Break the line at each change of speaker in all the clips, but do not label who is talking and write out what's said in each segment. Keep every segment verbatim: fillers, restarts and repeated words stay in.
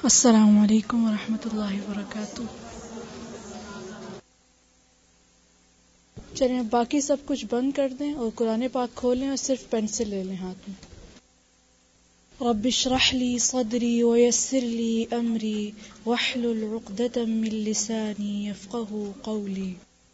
السلام علیکم ورحمۃ اللہ وبرکاتہ۔ چلیں باقی سب کچھ بند کر دیں اور قرآن پاک کھولیں اور صرف پینسل لے لیں ہاتھ میں۔ رب اشرح لی صدری ویسر لی امری واحلل عقدۃ من لسانی یفقہوا قولی۔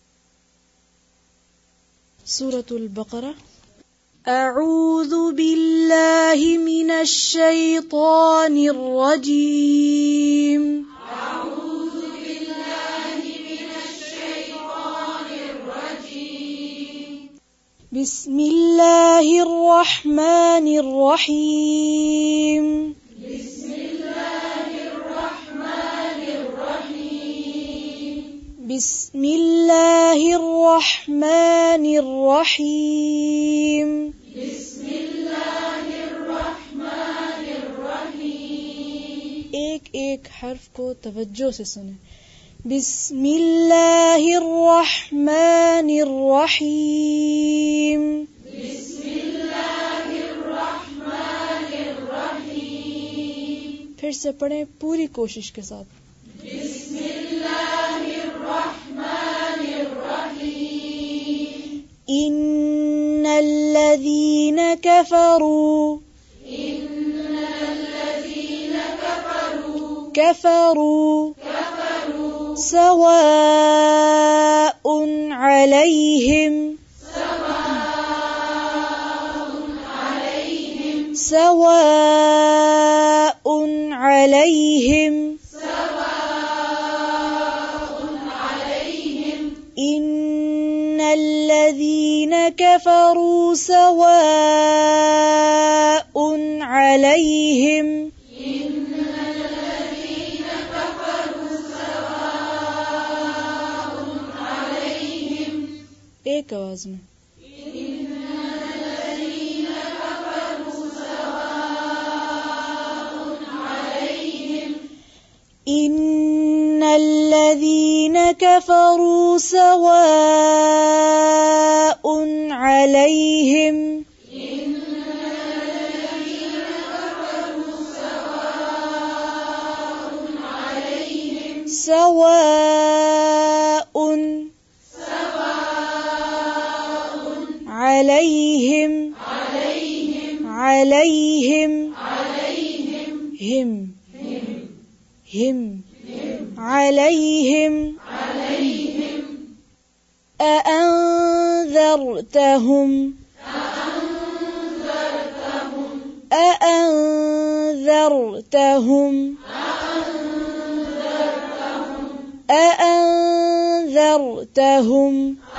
سورۃ البقرہ۔ اعوذ باللہ من الشیطان الرجیم۔
اعوذ باللہ من الشیطان الرجیم۔
بسم اللہ الرحمن الرحیم۔
بسم اللہ الرحمن الرحیم۔
بسم اللہ الرحمن الرحیم۔
بسم اللہ الرحمن الرحیم۔
ایک ایک حرف کو توجہ سے سنیں۔ بسم اللہ الرحمن الرحیم۔
بسم اللہ الرحمن الرحیم۔
پھر سے پڑھیں پوری کوشش کے ساتھ۔
بسم اللہ الرحمن الرحیم۔
ان الذین کفروا
ان الذین کفروا
کفروا
کفروا
سواء علیہم
سواء علیہم
سواء علیہم
سواء علیہم
ان الذین کفروا سواء علیہم
ان الذین کفروا سواء علیہم
ایک آواز میں۔
ان الذین کفروا سواء علیہم
ان الذین کفروا سواء علیہم
ان الذین کفروا سواء علیہم
سواء
سواء
علیہم
علیہم
علیہم
علیہم
ہم ہم علیہم
علیہم
اانذرتہم
أأنذرتهم
اانذرتہم
أأنذرتهم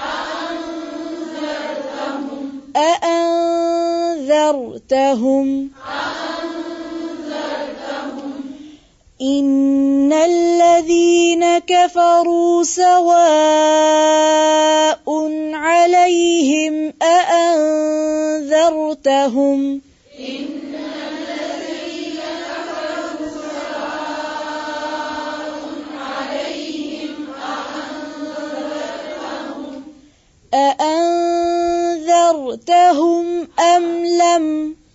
اانذرتہم
أأنذرتهم
اانذرتہم
أأنذرتهم
ان الذین کفروا سواء علیہم اانذرتہم
إن الذين كفروا سواء عليهم
اانذرتہم ام لم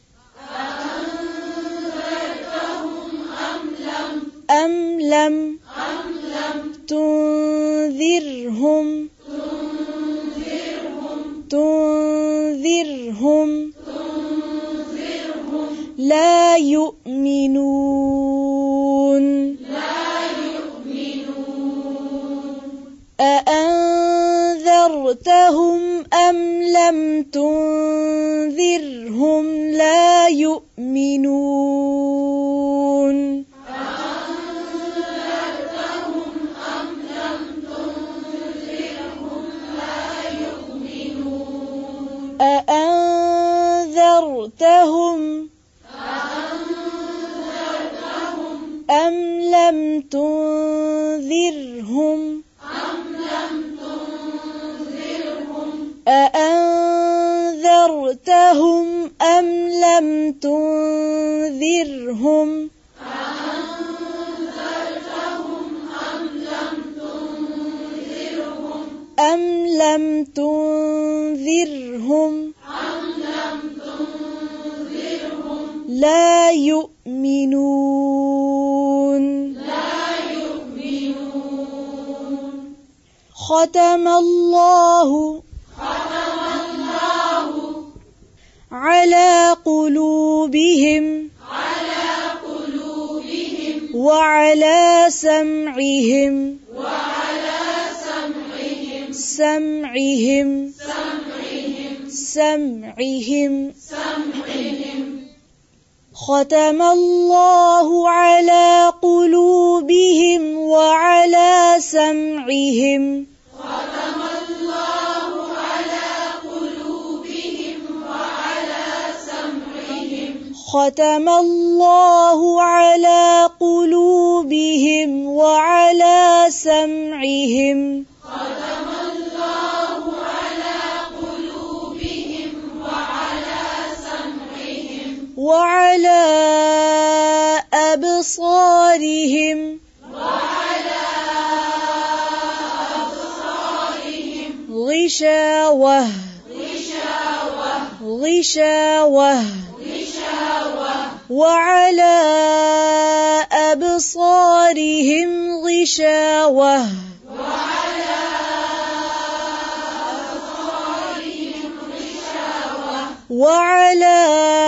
أأنذرتهم أم لم
ام لم
أم لم
تنذرہم
تنذرهم
تنذرہم
تنذرهم
لا یؤمنون
لا يؤمنون
اانذرتہم ام لم تنذرہم لا یؤمنون
أأنذرتهم أم لم تنذرهم لا يؤمنون
اانذرتہم
أأنذرتهم
ام لم تنذرہم
أم لم تنذرهم
اانذرتہم ام لم تنذرہم
أأنذرتهم أم لم تنذرهم
ام لم تنذرہم
أم لم تنذرهم
لا یؤمنون ختم الله
ختم الله
على قلوبهم
على قلوبهم
وعلى سمعهم
وعلى سمعهم
سمعهم
سمعهم
سمعهم
سمعهم
ختم الله على قلوبهم وعلى سمعهم
ختم الله على قلوبهم وعلى سمعهم
ختم الله على قلوبهم وعلى سمعهم
ختم الله على قلوبهم وعلى سمعهم
وعلى أبصارهم
وعلى أبصارهم
غشاوة
غشاوة
غشاوة
غشاوة
وعلى أبصارهم غشاوة
وعلى أبصارهم غشاوة
وعلى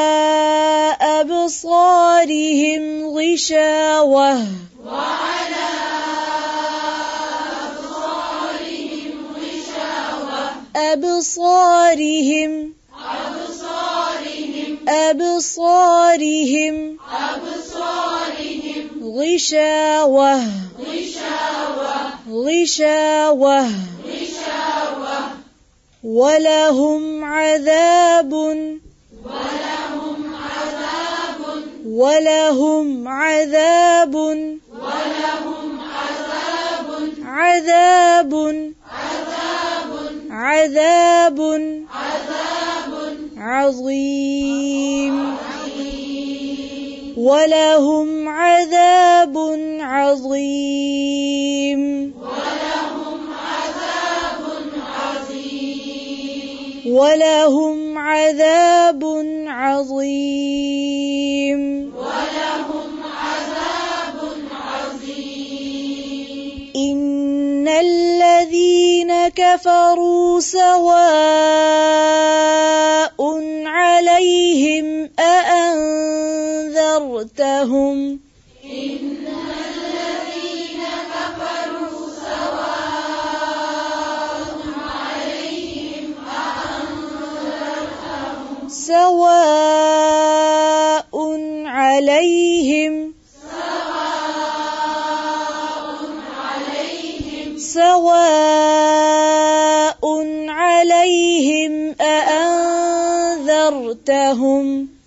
أبصارهم غشاوة
وعلى أبصارهم غشاوة
أبصارهم
أبصارهم
أبصارهم
أبصارهم
غشاوة
غشاوة
غشاوة
غشاوة
ولهم عذاب
ولهم عذاب
ولهم عذاب
ولهم عذاب
عذاب
عذاب
عذاب
عذاب
عظيم
عظيم
ولهم عذاب عظيم
ولهم عذاب عظيم
ولهم عذاب عظيم
ولهم عذاب عظيم
إن الذين كفروا سواء عليهم أأنذرتهم
إن الذين كفروا سواء عليهم أأنذرتهم
سواء عليهم
سواء عليهم
سواء عليهم أأنذرتهم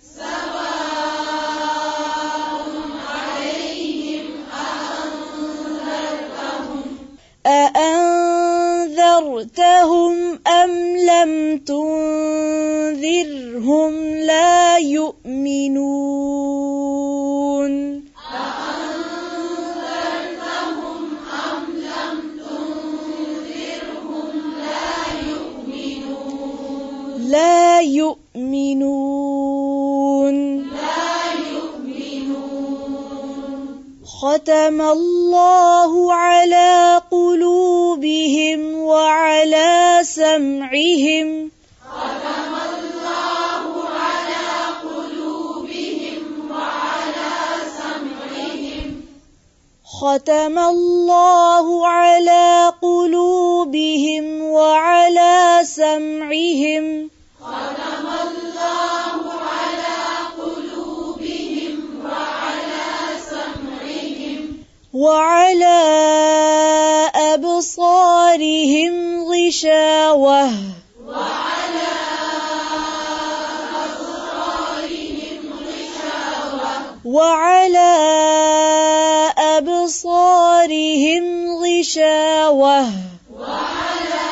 سواء عليهم أأنذرتهم
أأنذرتهم أم لم تنذرهم لا يؤمنون
أأنذرتهم أم لم تنذرهم لا يؤمنون
لا يؤمنون
لا يؤمنون
ختم الله على قلوبهم وعلى سمعهم
ختم الله على قلوبهم وعلى سمعهم
ختم الله على قلوبهم وعلى سمعهم
ختم الله على قلوبهم وعلى سمعهم
وعلى أبصارهم غشاوة
وعلى أبصارهم غشاوة
وعلى أبصارهم غشاوة
وعلى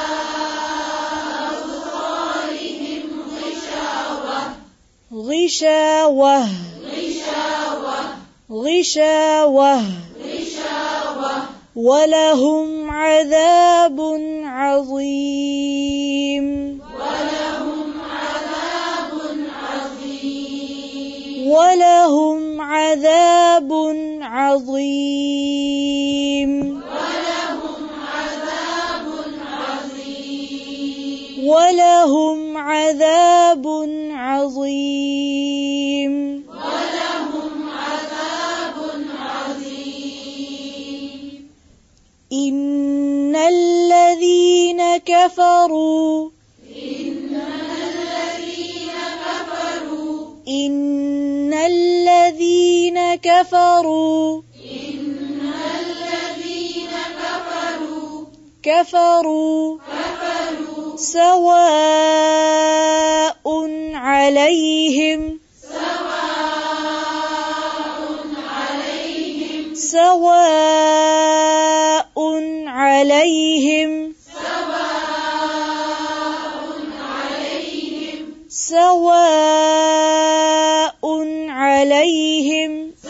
أبصارهم غشاوة
غشاوة
غشاوة
غشاوة
غشاوة
ولهم عذاب عظيم
ولهم عذاب عظيم
ولهم عذاب عظيم
ولهم عذاب
وَلَهُمْ عَذَابٌ عَظِيمٌ
وَلَهُمْ عَذَابٌ عَظِيمٌ
إِنَّ الَّذِينَ كَفَرُوا
إِنَّ الَّذِينَ كَفَرُوا
إِنَّ الَّذِينَ كَفَرُوا
إِنَّ الَّذِينَ كَفَرُوا
كَفَرُوا
كَفَرُوا
سَوَاءٌ عَلَيْهِمْ
سَوَاءٌ عَلَيْهِمْ
سَوَاءٌ عَلَيْهِمْ
سَوَاءٌ عَلَيْهِمْ
سَوَاءٌ عَلَيْهِمْ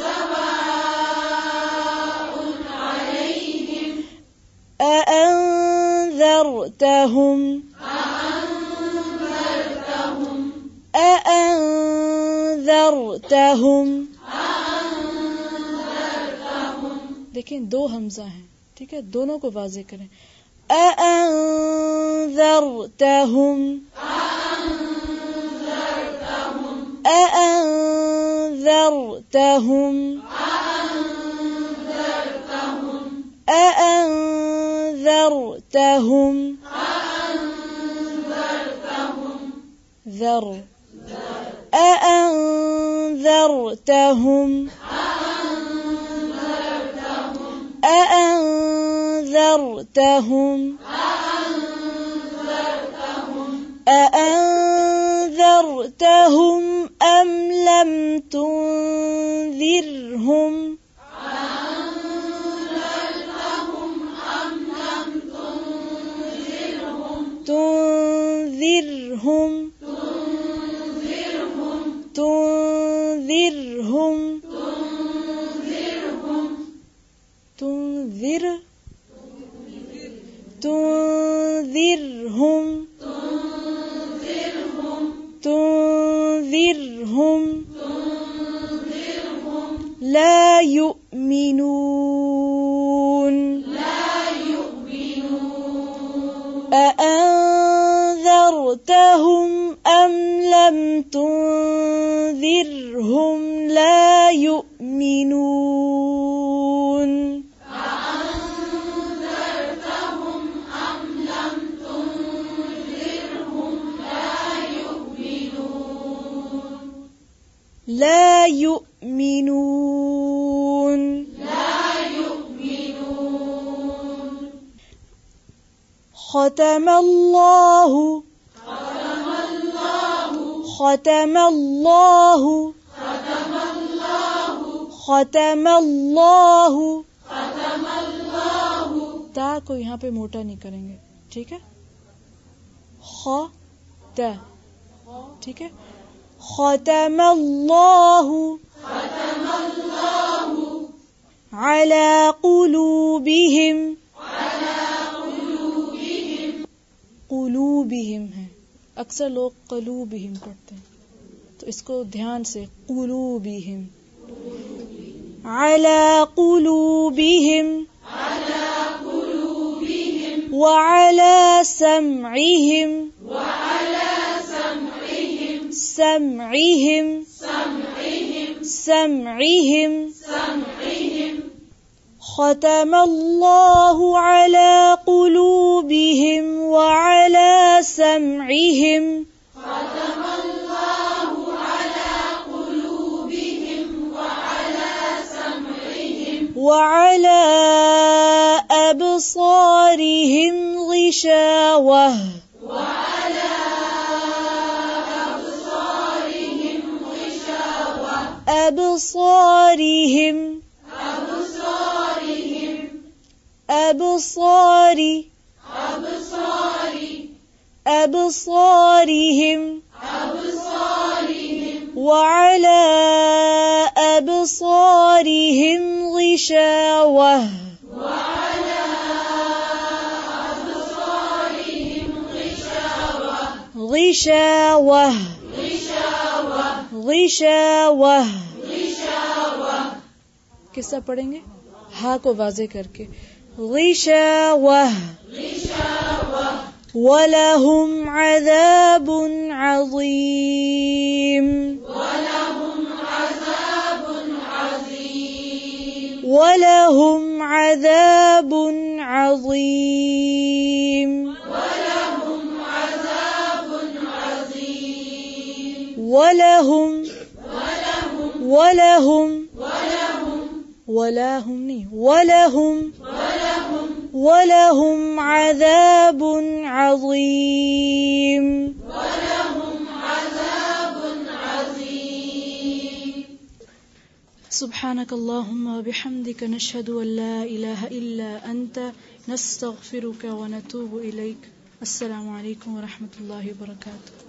سَوَاءٌ عَلَيْهِمْ
أَأَنذَرْتَهُمْ
أَأَنذَرْتَهُمْ
أَأَنذَرْتَهُمْ
أَأَنذَرْتَهُمْ
دیکھیں دو حمزہ ہیں، ٹھیک ہے، دونوں کو واضح کریں. أَأَنذَرْتَهُمْ
أَأَنذَرْتَهُمْ
أَأَنذَرْتَهُمْ
أَأَنذَرْتَهُمْ
أَأَنذَرْتَهُمْ
أَأَنذَرْتَهُمْ
ذر أَأَنذَرْتَهُمْ أَأَنذَرْتَهُمْ أَأَنذَرْتَهُمْ أَمْ لَمْ تُنذِرْهُمْ تُنذِرْهُمْ تُنذِرْهُمْ تُنذِرْ تُنذِرْهُمْ تُنذِرْهُمْ لَا يُؤْمِنُونَ أَأَنذَرْتَهُمْ أَمْ لَمْ تُنذِرْهُمْ لَا يُؤْمِنُونَ
أَأَنذَرْتَهُمْ أَمْ لَمْ تُنذِرْهُمْ لَا يُؤْمِنُونَ
لَا يُؤْمِنُونَ
لَا يُؤْمِنُونَ
ختم الله
ختم الله
ختم الله
ختم الله
ختم الله
ختم الله
تا کو یہاں پہ موٹا نہیں کریں گے، ٹھیک ہے، خ ت، ٹھیک ہے، ختم اللہ
ختم الله
على قلوبهم
على قلوبهم
قلوبهم ہے، اکثر لوگ قلوبهم پڑھتے ہیں تو اس کو دھیان سے قلوبهم على قلوبهم
على قلوبهم
وعلى سمعهم
وعلى سمعهم
سمعهم
سمعهم
سمعهم
سمعهم
ختم الله على قلوبهم وعلى سمعهم
ختم الله على قلوبهم وعلى سمعهم
وعلى أبصارهم غشاوة
وعلى أبصارهم غشاوة
أبصارهم
أبصارهم
أبصار
أبصار
أبصارهم
أبصارهم
وعلى أبصارهم غشاوة
وعلى أبصارهم غشاوة
غشاوة
غشاوة
غشاوة
غشاوة
کس طرح پڑھیں گے؟ ہا کو واضح کر کے غشاوة
غشاوة
وَلَهُمْ عَذَابٌ عَظِيمٌ
وَلَهُمْ عَذَابٌ عَظِيمٌ
وَلَهُمْ عَذَابٌ عَظِيمٌ
وَلَهُمْ عَذَابٌ عَظِيمٌ
وَلَهُمْ
وَلَهُمْ
وَلَهُمْ
وَلَهُمْ
وَلَهُمْ نہیں وَلَهُمْ
وَلَهُمْ
وَلَهُمْ عَذَابٌ عَظِيمٌ
وَلَهُمْ عَذَابٌ عَظِيمٌ
سبحانك اللهم وبحمدك نشهد أن لا إله إلا أنت نستغفرك ونتوب إليك. السلام علیکم ورحمۃ اللہ وبرکاتہ.